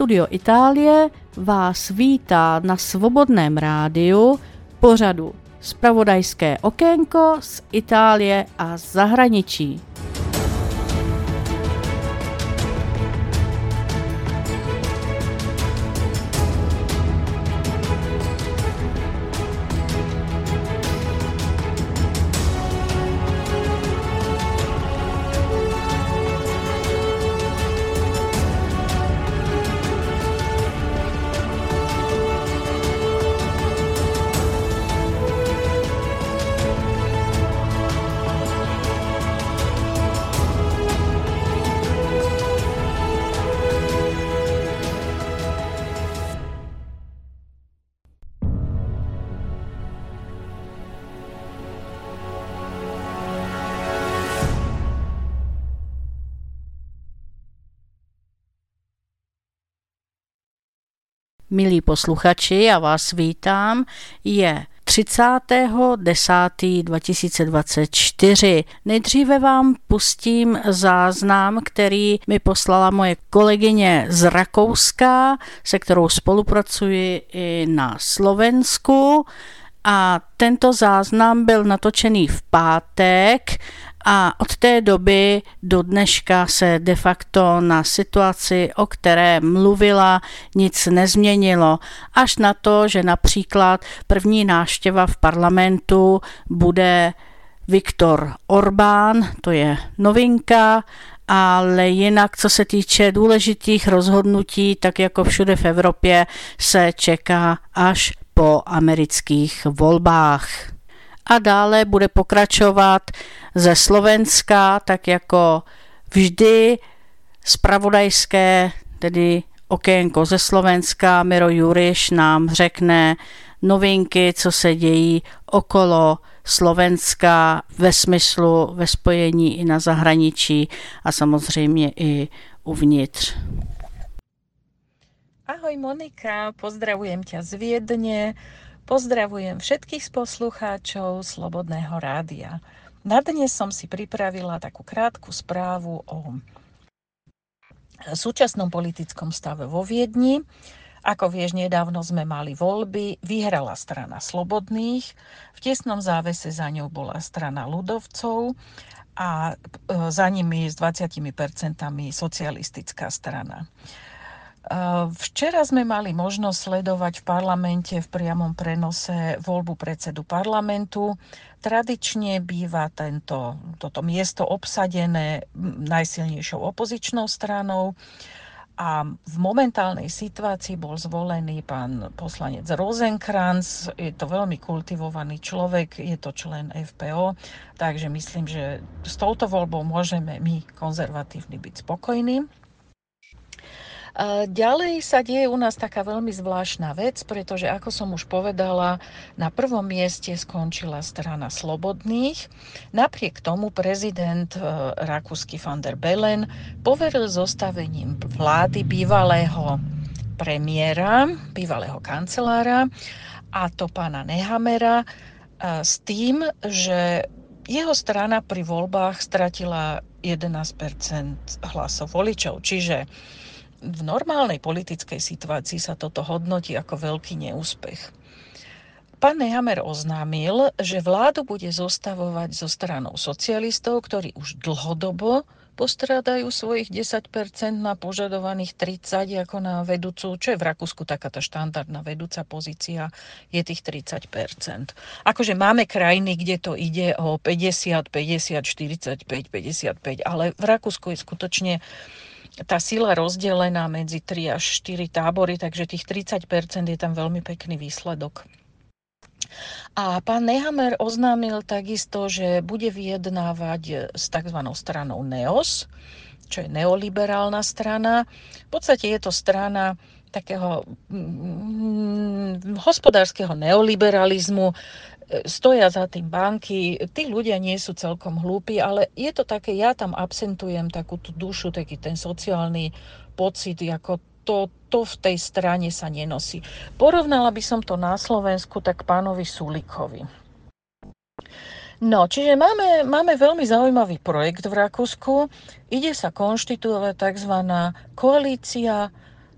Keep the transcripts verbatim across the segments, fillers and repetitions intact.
Studio Itálie vás vítá na Svobodném rádiu pořadu Zpravodajské okénko z Itálie a zahraničí. Milí posluchači, já vás vítám. Je třicátého desátého dva tisíce dvacet čtyři. Nejdříve vám pustím záznam, který mi poslala moje kolegyně z Rakouska, se kterou spolupracuji i na Slovensku. A tento záznam byl natočený v pátek a od té doby do dneška se de facto na situaci, o které mluvila, nic nezměnilo. Až na to, že například první návštěva v parlamentu bude Viktor Orbán, to je novinka, ale jinak, co se týče důležitých rozhodnutí, tak jako všude v Evropě, se čeká až po amerických volbách. A dále bude pokračovat ze Slovenska, tak jako vždy zpravodajské, tedy okénko ze Slovenska. Miro Juriš nám řekne novinky, co se dějí okolo Slovenska ve smyslu, ve spojení i na zahraničí a samozřejmě i uvnitř. Ahoj Monika, pozdravujem ťa z Viedne, pozdravujem všetkých poslucháčov Slobodného rádia. Na dnes som si pripravila takú krátku správu o súčasnom politickom stave vo Viedni. Ako vieš, nedávno sme mali voľby, vyhrala strana Slobodných, v tesnom závese za ňou bola strana ľudovcov a za nimi s dvadsiatimi percentami socialistická strana. Včera sme mali možnosť sledovať v parlamente v priamom prenose voľbu predsedu parlamentu. Tradične býva tento, toto miesto obsadené najsilnejšou opozičnou stranou a v momentálnej situácii bol zvolený pán poslanec Rosenkrantz. Je to veľmi kultivovaný človek, je to člen ef pé ó, takže myslím, že s touto voľbou môžeme my konzervatívni byť spokojní. Ďalej sa deje u nás taká veľmi zvláštna vec, pretože ako som už povedala, na prvom mieste skončila strana Slobodných. Napriek tomu prezident rakúsky van der Bellen poveril zostavením vlády bývalého premiéra, bývalého kancelára, a to pána Nehammera, s tým, že jeho strana pri voľbách stratila jedenásť percent hlasov voličov, čiže v normálnej politickej situácii sa toto hodnotí ako veľký neúspech. Pán Nehammer oznámil, že vládu bude zostavovať so stranou socialistov, ktorí už dlhodobo postrádajú svojich desať percent na požadovaných tridsať ako na vedúcu, čo je v Rakúsku taká tá štandardná vedúca pozícia, je tých tridsať percent. Akože máme krajiny, kde to ide o päťdesiat, päťdesiat, štyridsaťpäť, päťdesiatpäť, ale v Rakúsku je skutočne tá sila rozdelená medzi tri až štyri tábory, takže tých tridsať percent je tam veľmi pekný výsledok. A pán Nehammer oznámil takisto, že bude vyjednávať s tzv. Stranou NEOS, čo je neoliberálna strana. V podstate je to strana takého hm, hospodárskeho neoliberalizmu. Stoja za tým banky, tí ľudia nie sú celkom hlúpi, ale je to také, ja tam absentujem takú tú dušu, taký ten sociálny pocit, ako to, to v tej strane sa nenosí. Porovnala by som to na Slovensku tak pánovi Sulíkovi. No, čiže máme, máme veľmi zaujímavý projekt v Rakúsku. Ide sa konštituovať tzv. Koalícia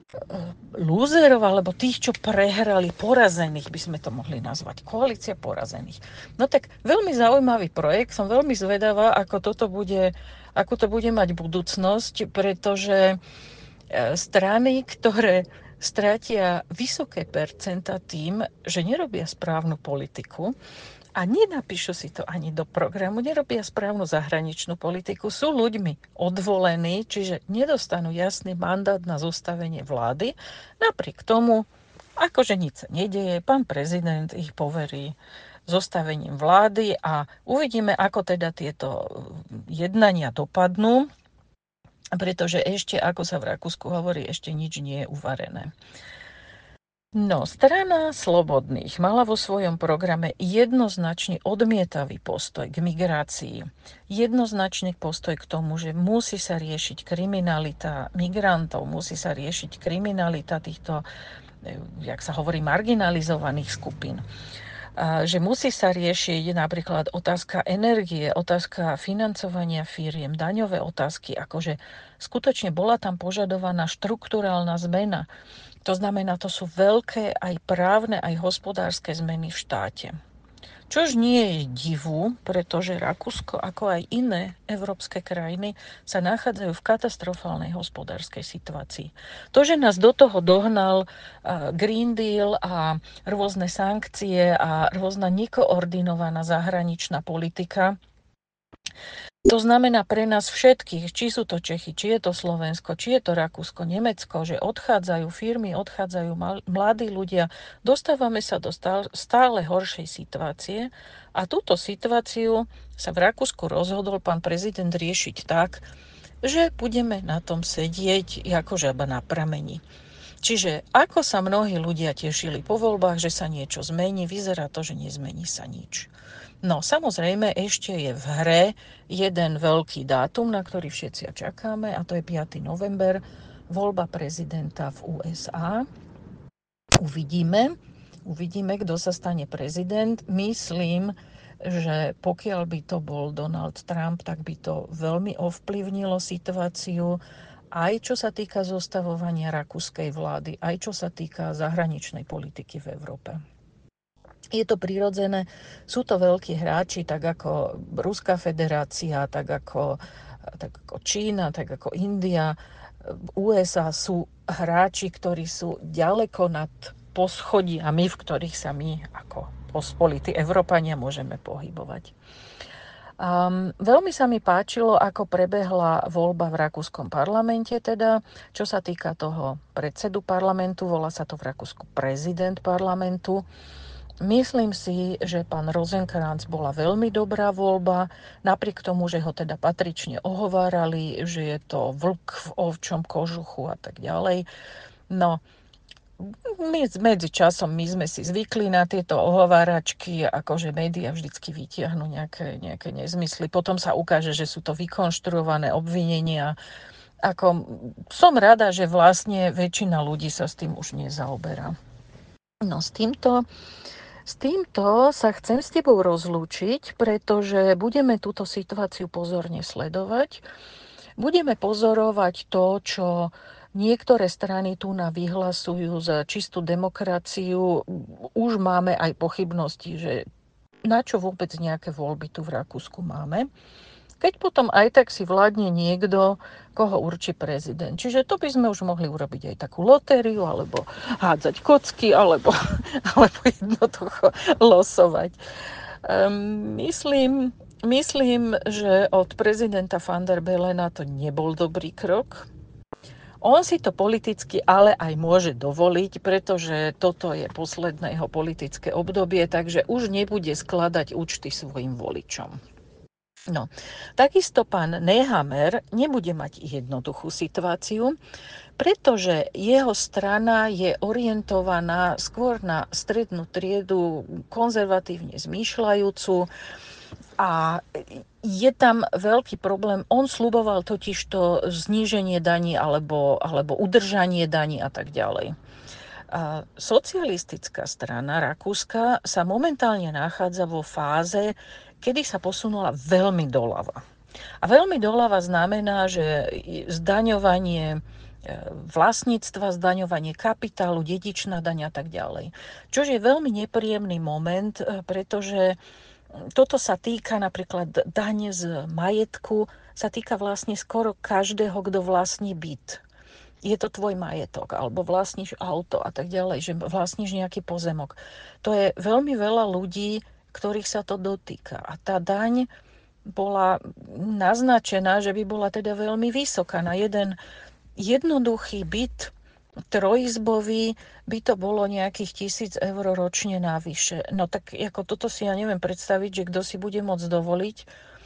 lúzerov, alebo tých, čo prehrali, porazených by sme to mohli nazvať. Koalícia porazených. No tak veľmi zaujímavý projekt, som veľmi zvedavá, ako toto bude, ako to bude mať budúcnosť, pretože strany, ktoré stratia vysoké percentá tým, že nerobia správnu politiku a nenapíšu si to ani do programu, nerobia správnu zahraničnú politiku, sú ľuďmi odvolení, čiže nedostanú jasný mandát na zostavenie vlády. Napriek tomu, akože nič sa nedeje, pán prezident ich poverí zostavením vlády a uvidíme, ako teda tieto jednania dopadnú, pretože ešte, ako sa v Rakúsku hovorí, ešte nič nie je uvarené. No, strana Slobodných mala vo svojom programe jednoznačne odmietavý postoj k migrácii. Jednoznačný postoj k tomu, že musí sa riešiť kriminalita migrantov, musí sa riešiť kriminalita týchto, jak sa hovorí, marginalizovaných skupín. Že musí sa riešiť napríklad otázka energie, otázka financovania firiem, daňové otázky, akože skutočne bola tam požadovaná štrukturálna zmena. To znamená, to sú veľké aj právne, aj hospodárske zmeny v štáte. Čož nie je divu, pretože Rakúsko, ako aj iné európske krajiny, sa nachádzajú v katastrofálnej hospodárskej situácii. To, že nás do toho dohnal Green Deal a rôzne sankcie a rôzna nekoordinovaná zahraničná politika, to znamená pre nás všetkých, či sú to Čechy, či je to Slovensko, či je to Rakúsko, Nemecko, že odchádzajú firmy, odchádzajú mladí ľudia, dostávame sa do stále horšej situácie a túto situáciu sa v Rakúsku rozhodol pán prezident riešiť tak, že budeme na tom sedieť ako žaba na prameni. Čiže ako sa mnohí ľudia tešili po voľbách, že sa niečo zmení, vyzerá to, že nezmení sa nič. No samozrejme ešte je v hre jeden veľký dátum, na ktorý všetci čakáme, a to je piateho november, voľba prezidenta v ú es á. Uvidíme, uvidíme, kto sa stane prezident. Myslím, že pokiaľ by to bol Donald Trump, tak by to veľmi ovplyvnilo situáciu, aj čo sa týka zostavovania rakúskej vlády, aj čo sa týka zahraničnej politiky v Európe. Je to prirodzené, sú to veľkí hráči, tak ako Ruská federácia, tak ako, tak ako Čína, tak ako India. ú es á sú hráči, ktorí sú ďaleko nad poschodiami, v ktorých sa my ako pospolití Európania môžeme pohybovať. Um, veľmi sa mi páčilo, ako prebehla voľba v rakúskom parlamente, teda čo sa týka toho predsedu parlamentu, volá sa to v Rakúsku prezident parlamentu. Myslím si, že pán Rosenkrantz bola veľmi dobrá voľba, napriek tomu, že ho teda patrične ohovárali, že je to vlk v ovčom kožuchu a tak ďalej. No, my medzi časom my sme si zvykli na tieto ohováračky, akože médiá vždycky vytiahnu nejaké, nejaké nezmysly. Potom sa ukáže, že sú to vykonštruované obvinenia. Ako, som rada, že vlastne väčšina ľudí sa s tým už nezaoberá. No, s týmto... S týmto sa chcem s tebou rozlúčiť, pretože budeme túto situáciu pozorne sledovať. Budeme pozorovať to, čo niektoré strany tu na vyhlasujú za čistú demokraciu. Už máme aj pochybnosti, že na čo vôbec nejaké voľby tu v Rakúsku máme. Keď potom aj tak si vládne niekto, koho určí prezident. Čiže to by sme už mohli urobiť aj takú lotériu, alebo hádzať kocky, alebo, alebo jednoducho losovať. Um, myslím, myslím, že od prezidenta van der Bellena to nebol dobrý krok. On si to politicky ale aj môže dovoliť, pretože toto je posledné jeho politické obdobie, takže už nebude skladať účty svojim voličom. No, takisto pán Nehammer nebude mať jednoduchú situáciu, pretože jeho strana je orientovaná skôr na strednú triedu, konzervatívne zmýšľajúcu a je tam veľký problém. On sľuboval totiž to zníženie daní alebo, alebo udržanie daní a tak ďalej. A socialistická strana Rakúska sa momentálne nachádza vo fáze, kedy sa posunula veľmi doľava. A veľmi doľava znamená, že zdaňovanie vlastníctva, zdaňovanie kapitálu, dedičná daň a tak ďalej. Čo je veľmi nepríjemný moment, pretože toto sa týka napríklad daň z majetku, sa týka vlastne skoro každého, kto vlastní byt. Je to tvoj majetok, alebo vlastníš auto a tak ďalej, že vlastníš nejaký pozemok. To je veľmi veľa ľudí, ktorých sa to dotýka. A tá daň bola naznačená, že by bola teda veľmi vysoká. Na jeden jednoduchý byt, trojizbový, by to bolo nejakých tisíc eur ročne navyše. No tak ako toto si ja neviem predstaviť, že kto si bude môcť dovoliť,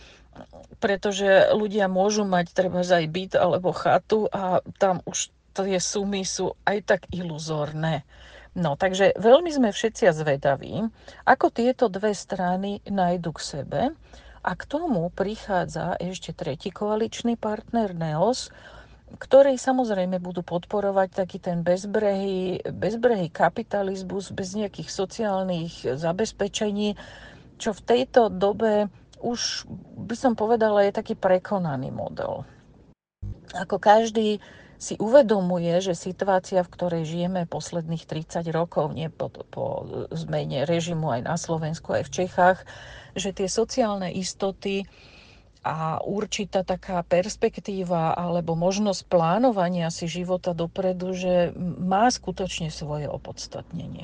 pretože ľudia môžu mať treba aj byt alebo chatu a tam už tie sumy sú aj tak iluzórne. No, takže veľmi sme všetci zvedaví, ako tieto dve strany nájdu k sebe, a k tomu prichádza ešte tretí koaličný partner Neos, ktorí samozrejme budú podporovať taký ten bezbrehý, bezbrehý kapitalizmus bez nejakých sociálnych zabezpečení, čo v tejto dobe už by som povedala je taký prekonaný model. Ako každý si uvedomuje, že situácia, v ktorej žijeme posledných tridsať rokov, nie po, po zmene režimu aj na Slovensku, aj v Čechách, že tie sociálne istoty a určitá taká perspektíva alebo možnosť plánovania si života dopredu, že má skutočne svoje opodstatnenie.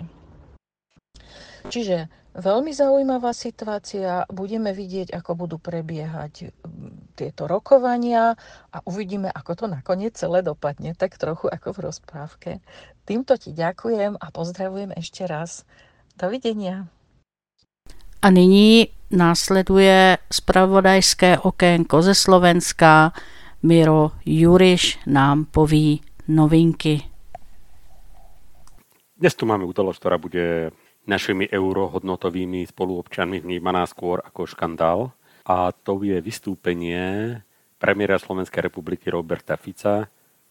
Čiže veľmi zaujímavá situácia, budeme vidieť, ako budú prebiehať tieto rokovania a uvidíme, ako to nakoniec celé dopadne, tak trochu ako v rozprávke. Týmto ti ďakujem a pozdravujem ešte raz. Dovidenia. A nyní následuje zpravodajské okénko ze Slovenska. Miro Juriš nám poví novinky. Dnes tu máme udalosť, ktorá bude našimi eurohodnotovými spoluobčanmi vnímaná skôr ako škandál. A to je vystúpenie premiéra Slovenskej republiky Roberta Fica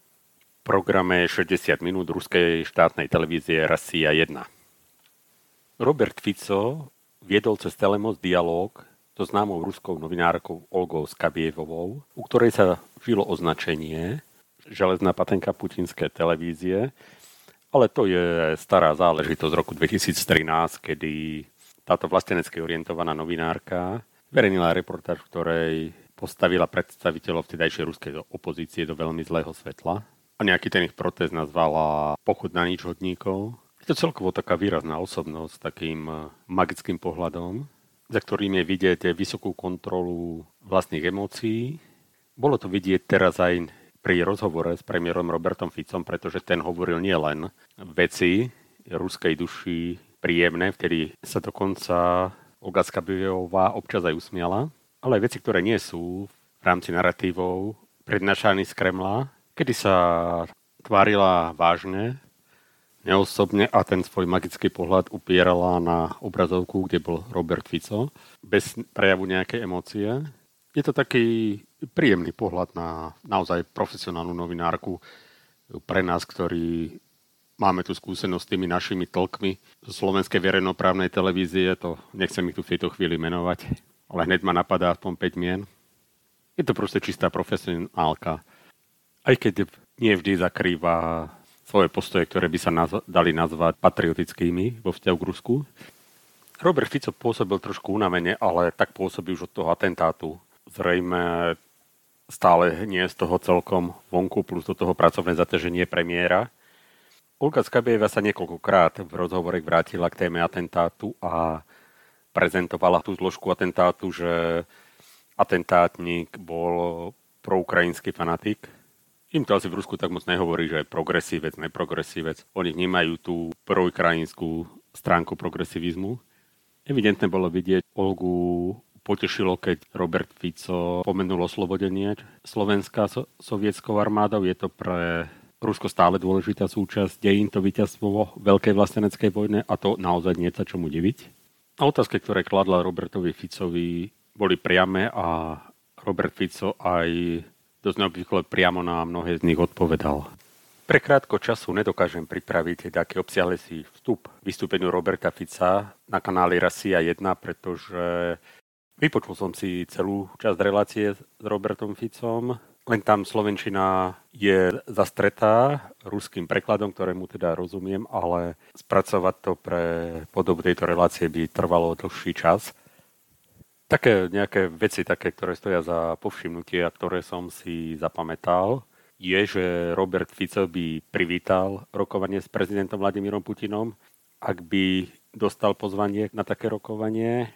v programe šesťdesiat minút ruskej štátnej televízie Rossija jedna. Robert Fico viedol cez telemost dialóg so známou ruskou novinárkou Olgou Skabievovou, u ktorej sa žilo označenie železná patenka putinské televízie, ale to je stará záležitosť z roku dvetisíctrinásť, kedy táto vlastenecky orientovaná novinárka verejnila reportáž, v ktorej postavila predstaviteľov vtedajšej ruskej opozície do veľmi zlého svetla a nejaký ten ich protest nazvala pochod na nič hodníkov. Je to celkovo taká výrazná osobnosť s takým magickým pohľadom, za ktorým je vidieť vysokú kontrolu vlastných emócií. Bolo to vidieť teraz aj pri rozhovore s premiérom Robertom Ficom, pretože ten hovoril nielen veci ruskej duši príjemné, vtedy sa dokonca Olga Skabievová občas aj usmiala, ale aj veci, ktoré nie sú v rámci naratívov prednášaní z Kremla, kedy sa tvárila vážne, neosobne a ten svoj magický pohľad upierala na obrazovku, kde bol Robert Fico, bez prejavu nejakej emócie. Je to taký príjemný pohľad na naozaj profesionálnu novinárku pre nás, ktorí máme tu skúsenosť s tými našimi tlkmi zo slovenskej verejnoprávnej televízie, to nechcem ich tu v tejto chvíli menovať, ale hneď ma napadá aspoň päť mien. Je to proste čistá profesionálka. Aj keď nie vždy zakrýva svoje postoje, ktoré by sa naz- dali nazvať patriotickými vo vzťahu k Rusku. Robert Fico pôsobil trošku unavene, ale tak pôsobí už od toho atentátu. Zrejme stále nie z toho celkom vonku, plus do toho pracovné zaťaženie premiéra. Olga Skabieva sa niekoľkokrát v rozhovore vrátila k téme atentátu a prezentovala tú zložku atentátu, že atentátnik bol proukrajinský fanatik. Im to asi v Rusku tak moc nehovorí, že je progresívec, neprogresívec. Oni vnímajú tú proukrajinskú stránku progresivizmu. Evidentne bolo vidieť, Olgu potešilo, keď Robert Fico pomenul oslobodenie Slovenska so, sovietskou armádou. Je to pre Rusko stále dôležitá súčasť dejín, to víťazstvo vo veľkej vlasteneckej vojne a to naozaj nie sa čomu diviť. A otázky, ktoré kladla Robertovi Ficovi, boli priame a Robert Fico aj dosť neobvykle priamo na mnohé z nich odpovedal. Pre krátko času nedokážem pripraviť taký obsiahlejší vstup vystúpeniu Roberta Fica na kanáli Rossija jedna, pretože vypočul som si celú časť relácie s Robertom Ficom len tam slovenčina je zastretá ruským prekladom, ktorému teda rozumiem, ale spracovať to pre podobu tejto relácie by trvalo dlhší čas. Také nejaké veci, také, ktoré stoja za povšimnutie a ktoré som si zapamätal, je, že Robert Fico by privítal rokovanie s prezidentom Vladimírom Putinom, ak by dostal pozvanie na také rokovanie,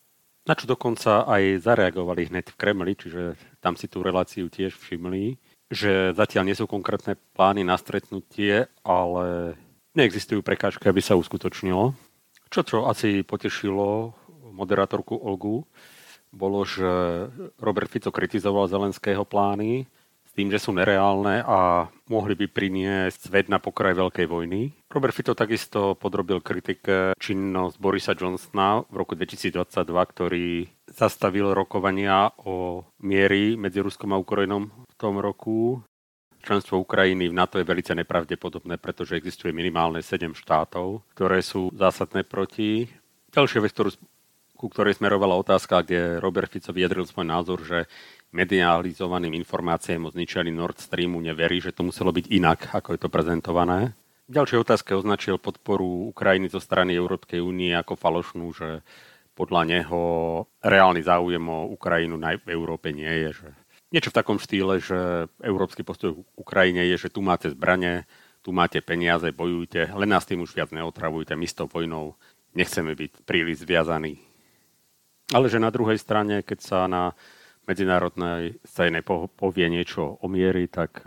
na čo dokonca aj zareagovali hneď v Kremli, čiže tam si tú reláciu tiež všimli, že zatiaľ nie sú konkrétne plány na stretnutie, ale neexistujú prekážky, aby sa uskutočnilo. Čo, čo asi potešilo moderátorku Olgu, bolo, že Robert Fico kritizoval Zelenského plány s tým, že sú nereálne a mohli by priniesť svet na pokraj veľkej vojny. Robert Fico takisto podrobil kritike činnosť Borisa Johnsona v roku dvetisícdvadsaťdva, ktorý zastavil rokovania o miery medzi Ruskom a Ukrajinou v tom roku. Členstvo Ukrajiny v NATO je veľmi nepravdepodobné, pretože existuje minimálne sedem štátov, ktoré sú zásadné proti. Ďalšia vec, ktorú, ku ktorej smerovala otázka, kde Robert Fico vyjadril svoj názor, že medializovaným informáciám o zničení Nord Streamu neverí, že to muselo byť inak, ako je to prezentované. V ďalšej otázke označil podporu Ukrajiny zo strany Európskej únie ako falošnú, že podľa neho reálny záujem o Ukrajinu v Európe nie je. Že niečo v takom štýle, že európsky postoj k Ukrajine je, že tu máte zbrane, tu máte peniaze, bojujte, len nás tým už viac neotravujte, my s tou vojnou nechceme byť príliš zviazaní. Ale že na druhej strane, keď sa na medzinárodnej scéne povie niečo o miery, tak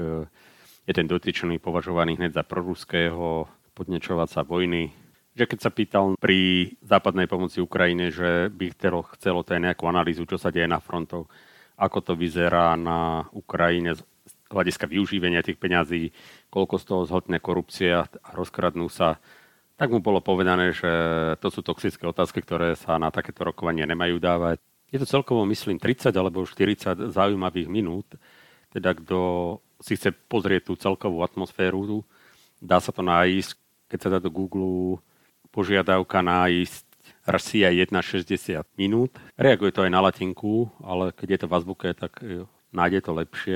je ten dotyčný považovaný hneď za proruského, podnečovaca vojny. Že keď sa pýtal pri západnej pomoci Ukrajine, že by chcelo, chcelo to aj nejakú analýzu, čo sa deje na frontoch, ako to vyzerá na Ukrajine z hľadiska využívania tých peňazí, koľko z toho zhltne korupcia a rozkradnú sa, tak mu bolo povedané, že to sú toxické otázky, ktoré sa na takéto rokovanie nemajú dávať. Je to celkovo, myslím, tridsať alebo štyridsať zaujímavých minút. Teda kto si chce pozrieť tú celkovú atmosféru, dá sa to nájsť, keď sa dá do Google požiadavka nájsť Russia jeden šesťdesiat minút. Reaguje to aj na latinku, ale keď je to v azbuke, tak nájde to lepšie.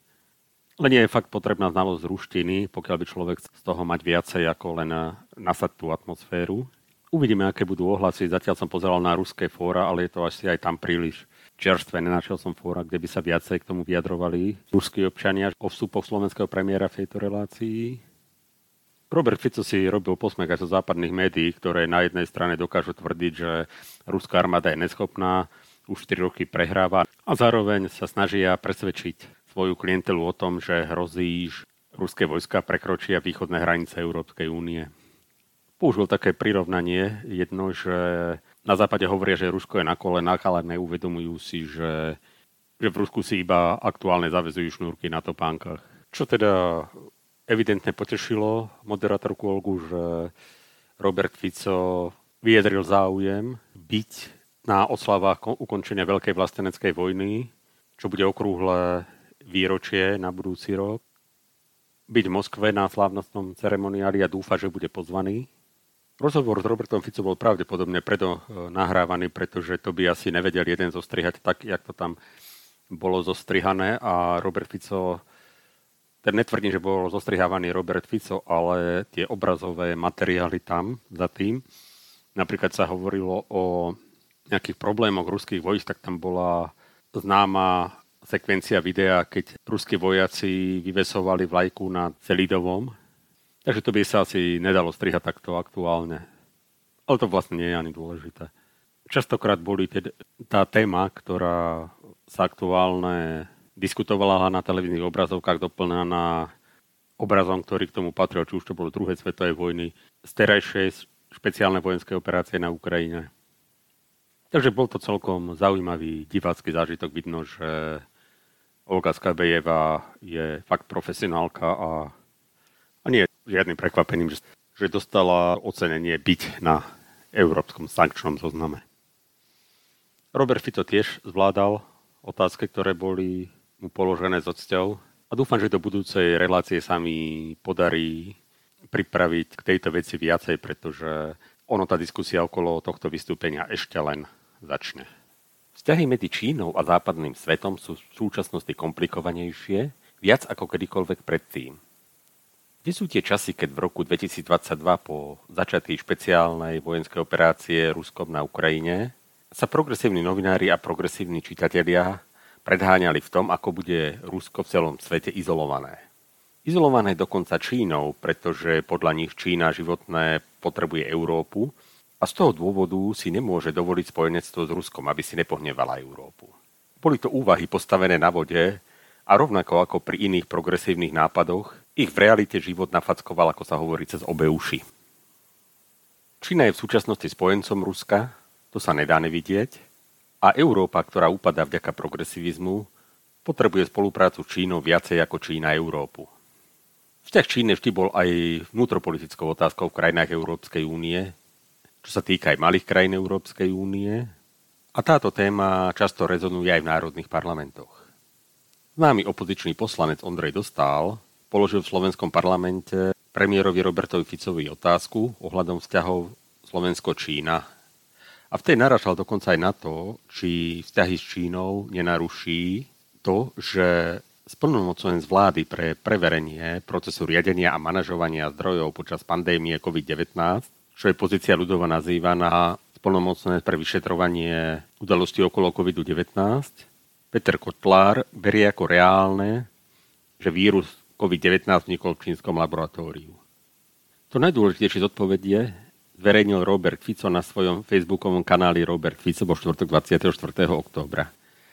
Len nie je fakt potrebná znalosť ruštiny, pokiaľ by človek z toho mať viacej ako len nasať tú atmosféru. Uvidíme, aké budú ohlasy. Zatiaľ som pozeral na ruské fóra, ale je to asi aj tam príliš čerstvé. Nenašiel som fóra, kde by sa viacej k tomu vyjadrovali ruskí občania o vstupoch slovenského premiéra v tejto relácii. Robert Fico si robil posmech aj zo západných médií, ktoré na jednej strane dokážu tvrdiť, že ruská armáda je neschopná, už štyri roky prehráva a zároveň sa snažia presvedčiť svoju klientelu o tom, že hrozí, že ruské vojska prekročia východné hranice Európskej únie. Použil také prirovnanie jedno, že na západe hovoria, že Rusko je na kolenách, ale neuvedomujú si, že, že v Rusku si iba aktuálne zaväzujú šnúrky na topánkach. Čo teda evidentne potešilo moderátorku Olgu, že Robert Fico vyjadril záujem byť na oslavách ukončenia Veľkej vlasteneckej vojny, čo bude okrúhle výročie na budúci rok. Byť v Moskve na slávnostnom ceremoniáli a dúfa, že bude pozvaný. Rozhovor s Robertom Ficom bol pravdepodobne preto nahrávaný, pretože to by asi nevedel jeden zostrihať tak, jak to tam bolo zostrihané a Robert Fico, ten netvrdím, že bol zostrihávaný Robert Fico, ale tie obrazové materiály tam za tým. Napríklad sa hovorilo o nejakých problémoch ruských vojsk, tak tam bola známa sekvencia videa, keď ruskí vojaci vyvesovali vlajku na Celidovom. Takže to by sa asi nedalo strihať takto aktuálne. Ale to vlastne nie je ani dôležité. Častokrát boli teda tá téma, ktorá sa aktuálne diskutovala na televíznych obrazovkách, doplnená obrazom, ktorý k tomu patril, či už to bolo druhej svetovej vojny, z terajšej špeciálnej vojenskej operácie na Ukrajine. Takže bol to celkom zaujímavý divácky zážitok. Vidno, že Olga Skabejevá je fakt profesionálka a, a nie je žiadnym prekvapením, že, že dostala ocenenie byť na európskom sankčnom zozname. Robert Fico tiež zvládal otázky, ktoré boli mu položené s odsťou a dúfam, že do budúcej relácie sa mi podarí pripraviť k tejto veci viacej, pretože ono tá diskusia okolo tohto vystúpenia ešte len začne. Vzťahy medzi Čínou a západným svetom sú v súčasnosti komplikovanejšie, viac ako kedykoľvek predtým. Kde sú tie časy, keď v roku dvetisícdvadsaťdva po začatí špeciálnej vojenskej operácie Ruskom na Ukrajine sa progresívni novinári a progresívni čitatelia predháňali v tom, ako bude Rusko v celom svete izolované. Izolované dokonca Čínou, pretože podľa nich Čína životné potrebuje Európu a z toho dôvodu si nemôže dovoliť spojenectvo s Ruskom, aby si nepohnevala Európu. Boli to úvahy postavené na vode a rovnako ako pri iných progresívnych nápadoch, ich v realite život nafackoval, ako sa hovorí, cez obe uši. Čína je v súčasnosti spojencom Ruska, to sa nedá nevidieť, a Európa, ktorá upadá vďaka progresivizmu, potrebuje spoluprácu s Čínou viacej ako Čína Európu. Vzťah Číny vždy bol aj vnútropolitickou otázkou v krajinách Európskej únie, čo sa týka aj malých krajín Európskej únie, a táto téma často rezonuje aj v národných parlamentoch. Známy opozičný poslanec Ondrej Dostál položil v slovenskom parlamente premiérovi Robertovi Ficovi otázku ohľadom vzťahov Slovensko-Čína. A v tej naražal dokonca aj na to, či vzťahy s Čínou nenaruší to, že splnomocnenec vlády pre preverenie procesu riadenia a manažovania zdrojov počas pandémie covid devätnásť, čo je pozícia ľudova nazývaná splnomocnenec pre vyšetrovanie udalostí okolo covid devätnásť, Peter Kotlár berie ako reálne, že vírus covid devätnásť vznikol v čínskom laboratóriu. To najdôležitejšie z odpovedie zverejnil Robert Fico na svojom facebookovom kanáli Robert Fico vo štvrtok dvadsiateho štvrtého októbra.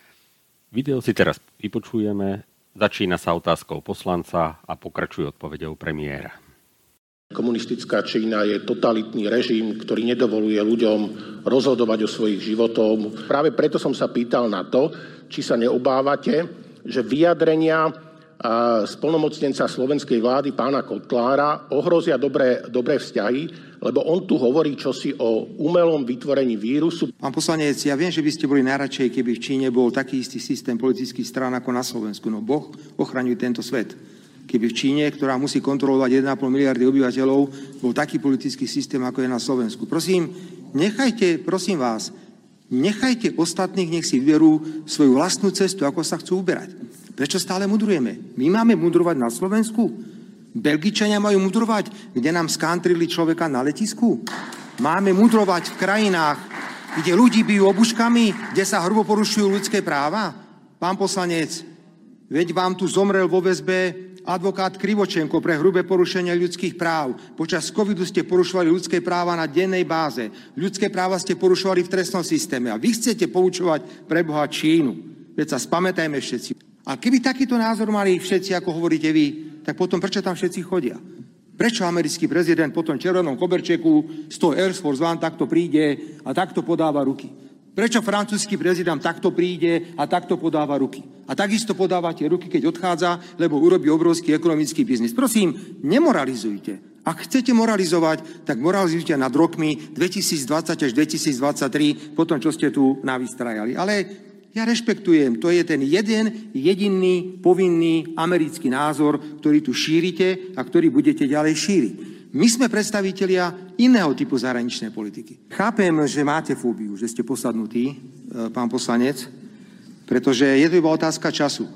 Video si teraz vypočujeme, začína sa otázkou poslanca a pokračuje odpoveďou premiéra. Komunistická Čína je totalitný režim, ktorý nedovoluje ľuďom rozhodovať o svojich životoch. Práve preto som sa pýtal na to, či sa neobávate, že vyjadrenia splnomocnenca slovenskej vlády pána Kotlára ohrozia dobré, dobré vzťahy, lebo on tu hovorí čosi o umelom vytvorení vírusu. Pán poslanec, ja viem, že by ste boli najradšej, keby v Číne bol taký istý systém politických strán ako na Slovensku. No Boh ochraňuje tento svet. Keby v Číne, ktorá musí kontrolovať jeden a pol miliardy obyvateľov, bol taký politický systém, ako je na Slovensku. Prosím, nechajte, prosím vás, nechajte ostatných, nech si vyberú svoju vlastnú cestu, ako sa chcú uberať. Prečo stále mudrujeme? My máme mudrovať na Slovensku? Belgičania majú mudrovať, kde nám skantrili človeka na letisku? Máme mudrovať v krajinách, kde ľudí bijú obuškami, kde sa hrubo porušujú ľudské práva? Pán poslanec, veď vám tu zomrel vo väzbe advokát Krivočenko pre hrubé porušenie ľudských práv. Počas covidu ste porušovali ľudské práva na dennej báze. Ľudské práva ste porušovali v trestnom systéme. A vy chcete poučovať pre Boha Čínu. Veď sa spamätajme všetci. A keby takýto názor mali všetci, ako hovoríte vy, tak potom prečo tam všetci chodia? Prečo americký prezident po tom červenom koberčeku z toho Air Force One takto príde a takto podáva ruky? Prečo francúzsky prezident takto príde a takto podáva ruky? A takisto podávate ruky, keď odchádza, lebo urobí obrovský ekonomický biznis. Prosím, nemoralizujte. Ak chcete moralizovať, tak moralizujte nad rokmi dvetisícdvadsať až dvetisícdvadsaťtri, po tom, čo ste tu navystrajali. Ale ja rešpektujem, to je ten jeden jediný povinný americký názor, ktorý tu šírite a ktorý budete ďalej šíriť. My sme predstavitelia iného typu zahraničnej politiky. Chápem, že máte fóbiu, že ste posadnutí, pán poslanec, pretože je to iba otázka času,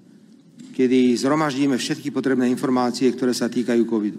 kedy zhromaždíme všetky potrebné informácie, ktoré sa týkajú covidu.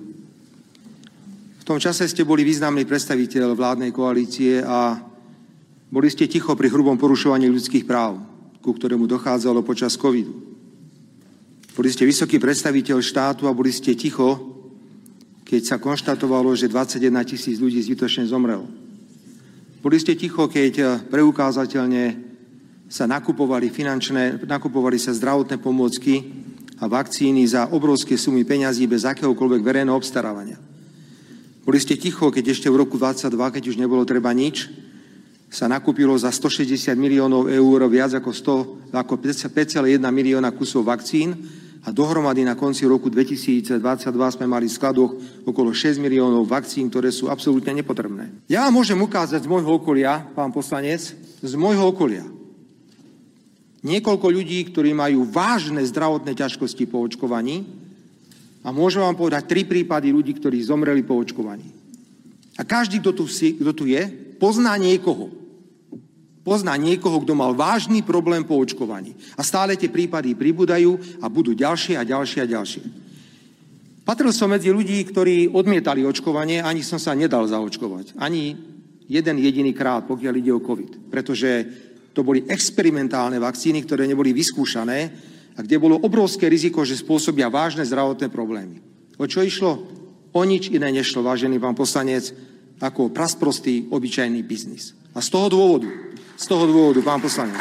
V tom čase ste boli významný predstaviteľ vládnej koalície a boli ste ticho pri hrubom porušovaní ľudských práv, ku ktorému dochádzalo počas covidu. Boli ste vysoký predstaviteľ štátu a boli ste ticho, keď sa konštatovalo, že dvadsaťjeden tisíc ľudí zbytočne zomrelo. Boli ste ticho, keď preukázateľne sa nakupovali finančné, nakupovali sa zdravotné pomôcky a vakcíny za obrovské sumy peňazí bez akéhokoľvek verejného obstarávania. Boli ste ticho, keď ešte v roku dvadsaťdva, keď už nebolo treba nič, sa nakúpilo za stošesťdesiat miliónov eur viac ako, sto, ako päť celá jeden milióna kusov vakcín a dohromady na konci roku dvetisícdvadsaťdva sme mali v skladoch okolo šesť miliónov vakcín, ktoré sú absolútne nepotrebné. Ja vám môžem ukázať z môjho okolia, pán poslanec, z môjho okolia. Niekoľko ľudí, ktorí majú vážne zdravotné ťažkosti po očkovaní a môžem vám povedať tri prípady ľudí, ktorí zomreli po očkovaní. A každý, kto tu, si, kto tu je, pozná niekoho. pozná niekoho, kto mal vážny problém po očkovaní. A stále tie prípady pribúdajú a budú ďalšie a ďalšie a ďalšie. Patril som medzi ľudí, ktorí odmietali očkovanie, ani som sa nedal zaočkovať. Ani jeden jediný krát, pokiaľ ide o COVID. Pretože to boli experimentálne vakcíny, ktoré neboli vyskúšané a kde bolo obrovské riziko, že spôsobia vážne zdravotné problémy. O čo išlo? O nič iné nešlo, vážený pán poslanec, ako prasprostý, obyčajný biznis. A z toho dôvodu, z toho dôvodu, pán poslanec,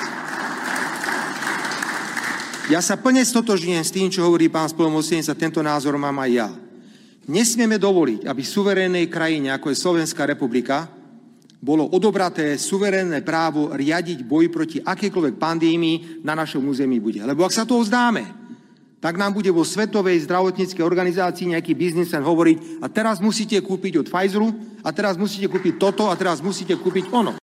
ja sa plne stotožňujem s tým, čo hovorí pán splnomocnenec, a tento názor mám aj ja. Nesmieme dovoliť, aby v suverénnej krajine, ako je Slovenská republika, bolo odobraté suverénne právo riadiť boj proti akejkoľvek pandémii na našom území bude. Lebo ak sa toho vzdáme, tak nám bude vo Svetovej zdravotníckej organizácii nejaký biznismen hovoriť, a teraz musíte kúpiť od Pfizeru, a teraz musíte kúpiť toto, a teraz musíte kúpiť ono.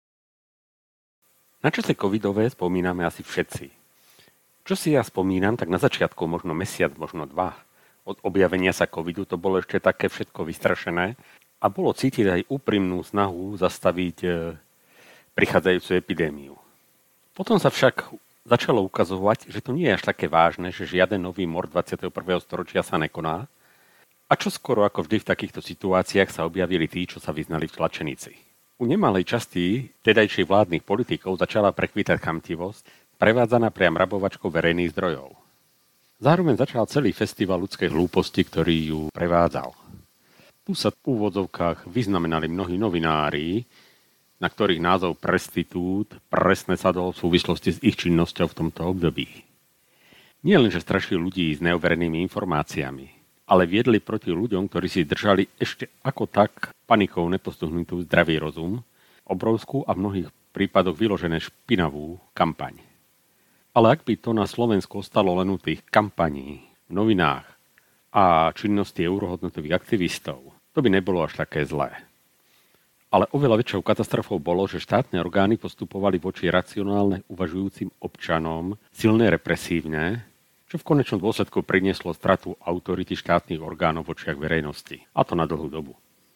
Na čase covidové spomíname asi všetci. Čo si ja spomínam, tak na začiatku, možno mesiac, možno dva, od objavenia sa covidu, to bolo ešte také všetko vystrašené a bolo cítiť aj úprimnú snahu zastaviť e, prichádzajúcu epidémiu. Potom sa však začalo ukazovať, že to nie je až také vážne, že žiaden nový mor dvadsiateho prvého storočia sa nekoná. A čo skoro ako vždy v takýchto situáciách sa objavili tí, čo sa vyznali v tlačenici. U nemalej časti tedajších vládnych politikov začala prekvítať chamtivosť, prevádzaná priam rabovačkou verejných zdrojov. Zároveň začal celý festival ľudskej hlúposti, ktorý ju prevádzal. Tu sa v úvodzovkách vyznamenali mnohí novinári, na ktorých názov prestitút presne sadol v súvislosti s ich činnosťou v tomto období. Nie len, že strašili ľudí s neoverenými informáciami, ale viedli proti ľuďom, ktorí si držali ešte ako tak panikou nepostuhnutú zdravý rozum, obrovskú a v mnohých prípadoch vyložené špinavú kampaň. Ale ak by to na Slovensku ostalo len u tých kampaní, v novinách a činnosti eurohodnotových aktivistov, to by nebolo až také zlé. Ale oveľa väčšou katastrofou bolo, že štátne orgány postupovali voči racionálne uvažujúcim občanom silne represívne, čo v konečnom dôsledku prinieslo stratu autority štátnych orgánov v očiach verejnosti. A to na dlhú dobu.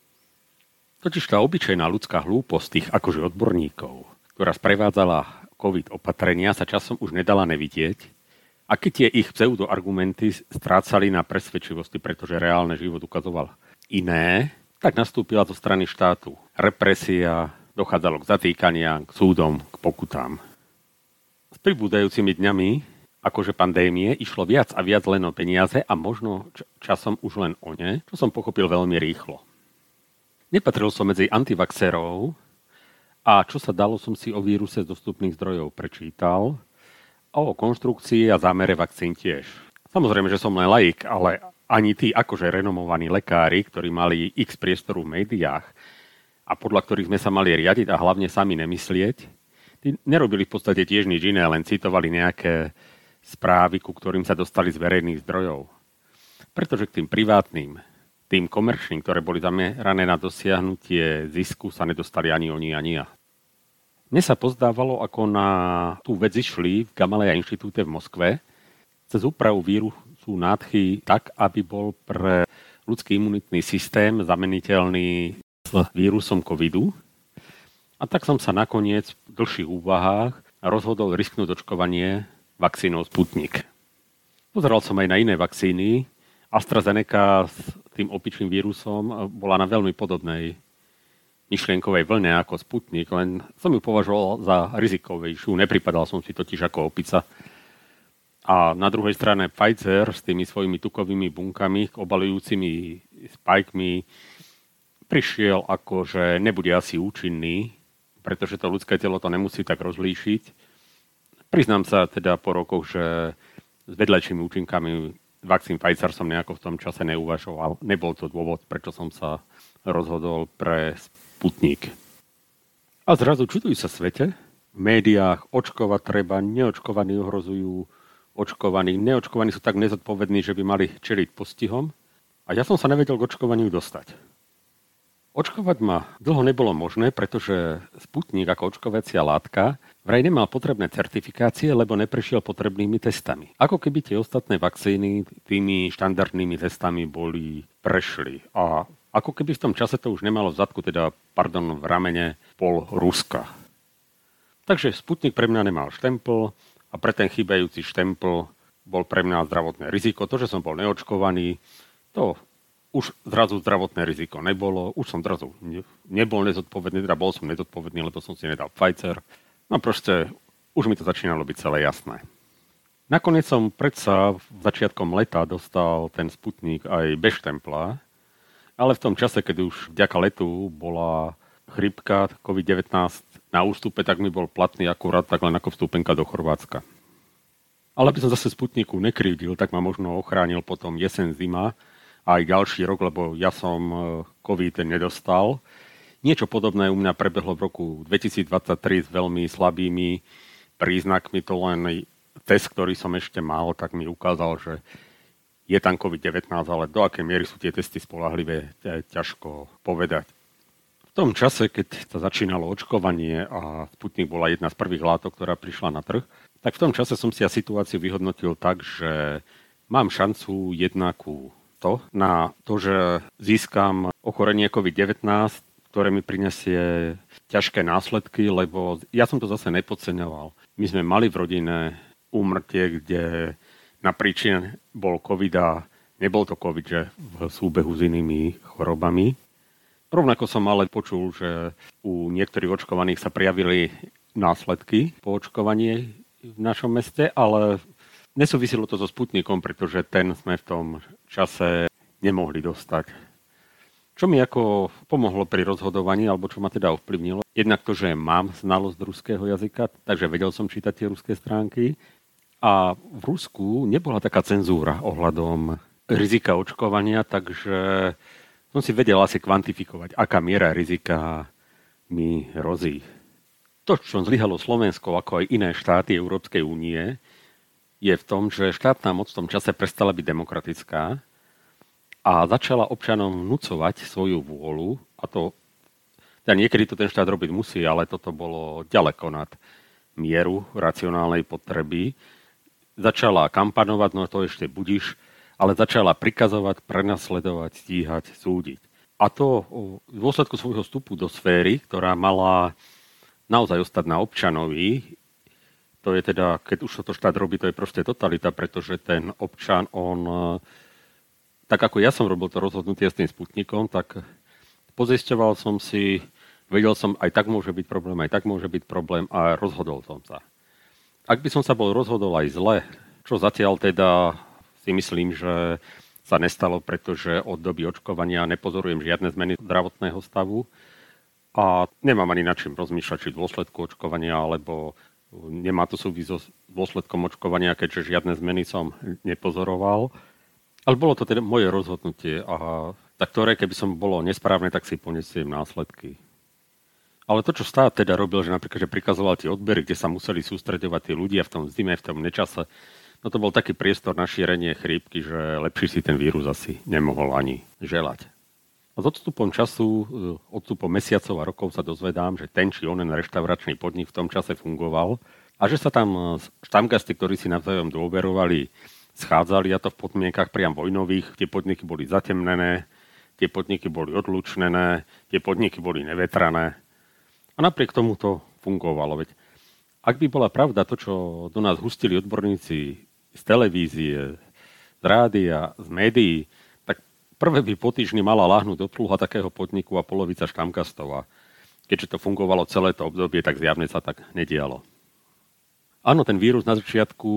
Totiž tá obyčajná ľudská hlúposť tých akože odborníkov, ktorá sprevádzala COVID opatrenia, sa časom už nedala nevidieť, a keď tie ich pseudoargumenty strácali na presvedčivosti, pretože reálne život ukazoval iné, tak nastúpila zo strany štátu represia, dochádzalo k zatýkaniam, k súdom, k pokutám. S pribúdajúcimi dňami, akože pandémie, išlo viac a viac len o peniaze a možno časom už len o ne, čo som pochopil veľmi rýchlo. Nepatril som medzi antivaxerov, a čo sa dalo, som si o víruse z dostupných zdrojov prečítal a o konštrukcii a zámere vakcín tiež. Samozrejme, že som len laik, ale ani tí akože renomovaní lekári, ktorí mali x priestoru v médiách a podľa ktorých sme sa mali riadiť a hlavne sami nemyslieť, tí nerobili v podstate tiež nič iné, len citovali nejaké správy, ku ktorým sa dostali z verejných zdrojov. Pretože k tým privátnym, tým komerčným, ktoré boli zamerané na dosiahnutie zisku, sa nedostali ani oni, ani ja. Mne sa pozdávalo, ako na tú vec išli v Gamaleya inštitúte v Moskve cez úpravu vírusu nádchy tak, aby bol pre ľudský imunitný systém zameniteľný s vírusom covidu. A tak som sa nakoniec v dlhších úvahách rozhodol risknúť očkovanie vakcínou Sputnik. Pozeral som aj na iné vakcíny. AstraZeneca s tým opičným vírusom bola na veľmi podobnej myšlienkovej vlne ako Sputnik, len som ju považoval za rizikovejšiu, nepripadal som si totiž ako opica. A na druhej strane Pfizer s tými svojimi tukovými bunkami, obalujúcimi spajkmi, prišiel ako, že nebude asi účinný, pretože to ľudské telo to nemusí tak rozlíšiť. Priznám sa teda po rokoch, že s vedľajšími účinkami vakcín Pfizer som nejako v tom čase neuvažoval. Nebol to dôvod, prečo som sa rozhodol pre Sputnik. A zrazu čudujú sa svete. V médiách očkovať treba, neočkovaní ohrozujú očkovaní. Neočkovaní sú tak nezodpovední, že by mali čeliť postihom. A ja som sa nevedel k očkovaniu dostať. Očkovať ma dlho nebolo možné, pretože Sputnik ako očkovacia látka vraj nemal potrebné certifikácie, lebo neprešiel potrebnými testami. Ako keby tie ostatné vakcíny tými štandardnými testami boli prešli. A ako keby v tom čase to už nemalo v zadku, teda, pardon, v ramene pol Ruska. Takže Sputnik pre mňa nemal štempel a pre ten chýbajúci štempel bol pre mňa zdravotné riziko. To, že som bol neočkovaný, to už zrazu zdravotné riziko nebolo. Už som zrazu nebol nezodpovedný, teda bol som nezodpovedný, lebo som si nedal Pfizer. No proste už mi to začínalo byť celé jasné. Nakoniec som predsa začiatkom leta dostal ten Sputnik aj bez štempla, ale v tom čase, keď už vďaka letu bola chrípka covid devätnásť na ústupe, tak mi bol platný akurát tak len ako vstúpenka do Chorvátska. Ale aby som zase Sputniku nekrivdil, tak ma možno ochránil potom jesen, zima a aj ďalší rok, lebo ja som COVID nedostal. Niečo podobné u mňa prebehlo v roku dvetisícdvadsaťtri s veľmi slabými príznakmi. To len test, ktorý som ešte mal, tak mi ukázal, že je tam covid devätnásť, ale do akej miery sú tie testy spoľahlivé, ťažko povedať. V tom čase, keď sa začínalo očkovanie a Sputnik bola jedna z prvých látok, ktorá prišla na trh, tak v tom čase som si ja situáciu vyhodnotil tak, že mám šancu jednakú to na to, že získam ochorenie covid devätnásť, ktoré mi prinesie ťažké následky, lebo ja som to zase nepodceňoval. My sme mali v rodine úmrtie, kde na príčine bol COVID a nebol to COVID, že v súbehu s inými chorobami. Rovnako som ale počul, že u niektorých očkovaných sa prijavili následky po očkovaní v našom meste, ale nesúvisilo to so Sputnikom, pretože ten sme v tom čase nemohli dostať. Čo mi ako pomohlo pri rozhodovaní, alebo čo ma teda ovplyvnilo, jednak to, že mám znalosť ruského jazyka, takže vedel som čítať tie ruské stránky. A v Rusku nebola taká cenzúra ohľadom rizika očkovania, takže som si vedel asi kvantifikovať, aká miera rizika mi hrozí. To, čo zlyhalo Slovensko, ako aj iné štáty Európskej únie, je v tom, že štátna moc v tom čase prestala byť demokratická a začala občanom vnúcovať svoju vôľu, a to, teda niekedy to ten štát robiť musí, ale toto bolo ďaleko nad mieru racionálnej potreby. Začala kampanovať, no to ešte budíš, ale začala prikazovať, prenasledovať, stíhať, súdiť. A to v dôsledku svojho vstupu do sféry, ktorá mala naozaj ostať na občanovi, to je teda, keď už toto štát robí, to je proste totalita, pretože ten občan, on, tak ako ja som robil to rozhodnutie s tým Sputnikom, tak pozisťoval som si, vedel som, aj tak môže byť problém, aj tak môže byť problém a rozhodol som sa. Ak by som sa bol rozhodol aj zle, čo zatiaľ teda si myslím, že sa nestalo, pretože od doby očkovania nepozorujem žiadne zmeny zdravotného stavu a nemám ani nad čím rozmýšľať, či v dôsledku očkovania, alebo nemá to súvisť s dôsledkom očkovania, keďže žiadne zmeny som nepozoroval. Ale bolo to teda moje rozhodnutie, a tak ktoré, keby som bolo nesprávne, tak si ponesiem následky. Ale to, čo štát teda robil, že napríklad, že prikazoval tie odbery, kde sa museli sústreďovať tí ľudia v tom zime, v tom nečase, no to bol taký priestor na šírenie chrípky, že lepší si ten vírus asi nemohol ani želať. A s odstupom času, odstupom mesiacov a rokov sa dozvedám, že ten či onen reštauračný podnik v tom čase fungoval a že sa tam štamgasti, ktorí si navzájom dôverovali, schádzali, a to v podmienkach priam vojnových. Tie podniky boli zatemnené, tie podniky boli odlučnené, tie podniky boli nevetrané. A napriek tomu to fungovalo. Veď ak by bola pravda to, čo do nás hustili odborníci z televízie, z rádia, z médií, tak prvé by po týždni mala láhnuť obsluha takého podniku a polovica štamgastov. A keďže to fungovalo celé to obdobie, tak zjavne sa tak nedialo. Áno, ten vírus na začiatku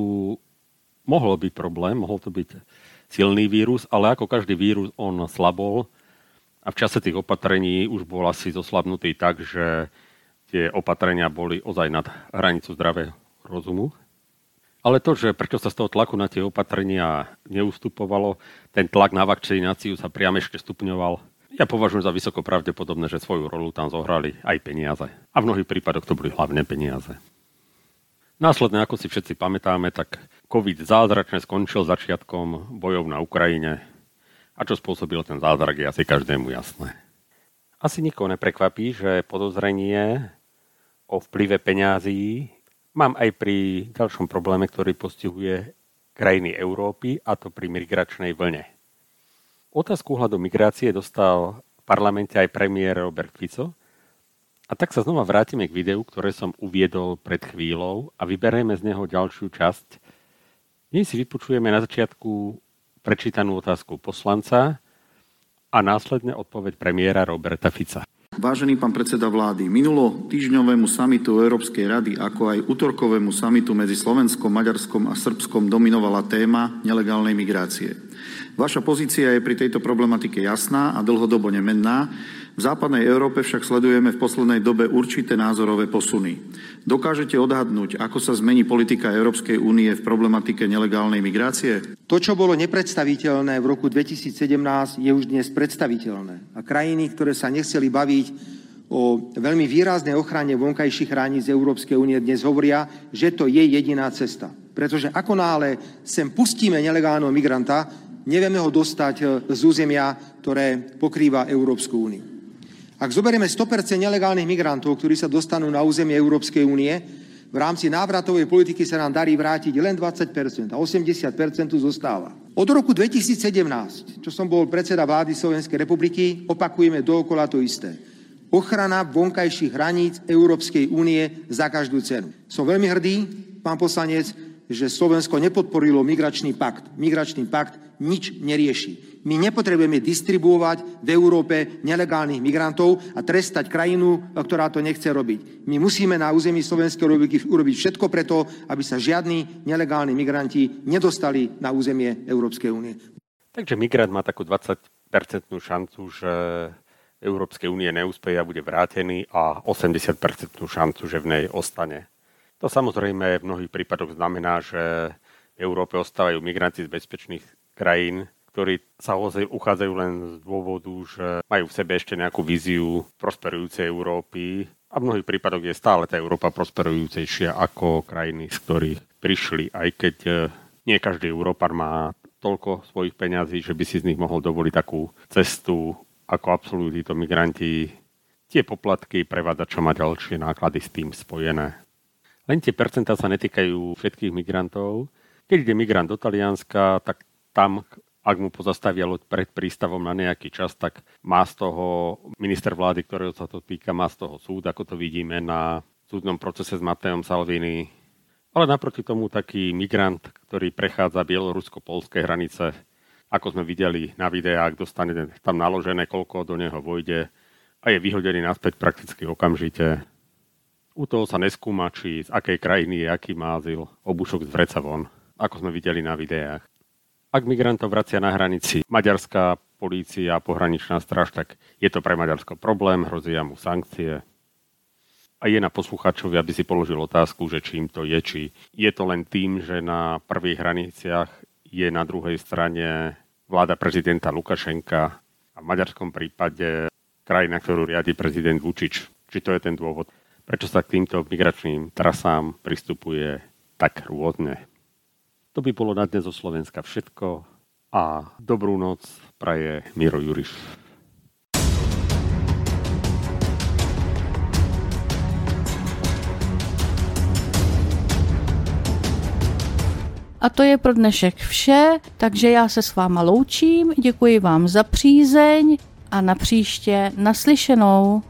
mohol byť problém, mohol to byť silný vírus, ale ako každý vírus, on slabol a v čase tých opatrení už bol asi zoslabnutý tak, že tie opatrenia boli ozaj nad hranicu zdravého rozumu. Ale to, že prečo sa z toho tlaku na tie opatrenia neustupovalo, ten tlak na vakcináciu sa priam ešte stupňoval, ja považujem za vysoko pravdepodobné, že svoju rolu tam zohrali aj peniaze. A v mnohých prípadoch to boli hlavne peniaze. Následne, ako si všetci pamätáme, tak COVID zázračne skončil začiatkom bojov na Ukrajine. A čo spôsobil ten zázrak, je asi každému jasné. Asi nikoho neprekvapí, že podozrenie o vplyve peňazí mám aj pri ďalšom probléme, ktorý postihuje krajiny Európy, a to pri migračnej vlne. Otázku ohľadom migrácie dostal v parlamente aj premiér Robert Fico A tak sa znova vrátime k videu, ktoré som uviedol pred chvíľou a vyberieme z neho ďalšiu časť. Dnes si vypočujeme na začiatku prečítanú otázku poslanca a následne odpoveď premiéra Roberta Fica. Vážený pán predseda vlády, minulo týždňovému samitu Európskej rady, ako aj utorkovému samitu medzi Slovenskom, Maďarskom a Srbskom dominovala téma nelegálnej migrácie. Vaša pozícia je pri tejto problematike jasná a dlhodobo nemenná. V západnej Európe však sledujeme v poslednej dobe určité názorové posuny. Dokážete odhadnúť, ako sa zmení politika Európskej únie v problematike nelegálnej migrácie? To, čo bolo nepredstaviteľné v roku dvetisícsedemnásť, je už dnes predstaviteľné. A krajiny, ktoré sa nechceli baviť o veľmi výraznej ochrane vonkajších hraníc Európskej únie, dnes hovoria, že to je jediná cesta. Pretože ako náhle sem pustíme nelegálneho migranta, nevieme ho dostať z územia, ktoré pokrýva Európsku úniu. Ak zoberieme sto percent nelegálnych migrantov, ktorí sa dostanú na územie Európskej únie, v rámci návratovej politiky sa nám darí vrátiť len dvadsať percent a osemdesiat percent tu zostáva. Od roku dvetisícsedemnásť, čo som bol predseda vlády Slovenskej republiky, opakujeme dookola to isté. Ochrana vonkajších hraníc Európskej únie za každú cenu. Som veľmi hrdý, pán poslanec, že Slovensko nepodporilo migračný pakt. Migračný pakt nič nerieši. My nepotrebujeme distribuovať v Európe nelegálnych migrantov a trestať krajinu, ktorá to nechce robiť. My musíme na území Slovenskej republiky urobiť všetko preto, aby sa žiadni nelegálni migranti nedostali na územie Európskej únie. Takže migrant má takú dvadsať percentnú šancu, že Európskej únie neúspeje a bude vrátený a osemdesiat percentnú šancu, že v nej ostane. To samozrejme v mnohých prípadoch znamená, že v Európe ostávajú migranti z bezpečných krajín, ktorí sa uchádzajú len z dôvodu, že majú v sebe ešte nejakú víziu prosperujúcej Európy a v mnohých prípadoch je stále tá Európa prosperujúcejšia ako krajiny, z ktorých prišli, aj keď nie každý Európar má toľko svojich peňazí, že by si z nich mohol dovoliť takú cestu, ako absolvujú títo migranti, tie poplatky, prevádzačom a ďalšie náklady s tým spojené. Len tie percentá sa netýkajú všetkých migrantov. Keď ide migrant do Talianska, tak tam, ak mu pozastavia loď pred prístavom na nejaký čas, tak má z toho minister vlády, ktorého sa to týka, má z toho súd, ako to vidíme na súdnom procese s Matejom Salvini. Ale naproti tomu taký migrant, ktorý prechádza bielorusko-poľské hranice, ako sme videli na videách, dostane tam naložené, koľko do neho vojde a je vyhodený naspäť prakticky okamžite. U toho sa neskúma, či z akej krajiny je aký má azyl, obušok z vreca von, ako sme videli na videách. Ak migrantov vracia na hranici maďarská polícia a pohraničná stráž, tak je to pre Maďarsko problém, hrozia mu sankcie. A je na poslucháčovi, aby si položil otázku, že čím to je, či je to len tým, že na prvých hraniciach je na druhej strane vláda prezidenta Lukašenka a v maďarskom prípade krajina, ktorú riadi prezident Vučić. Či to je ten dôvod, prečo sa k týmto migračným trasám pristupuje tak rôzne. To by bolo na dnes zo Slovenska všetko a dobrú noc praje Miro Juriš. A to je pro dnešek vše, takže já se s váma loučím, děkuji vám za přízeň a na příště naslyšenou.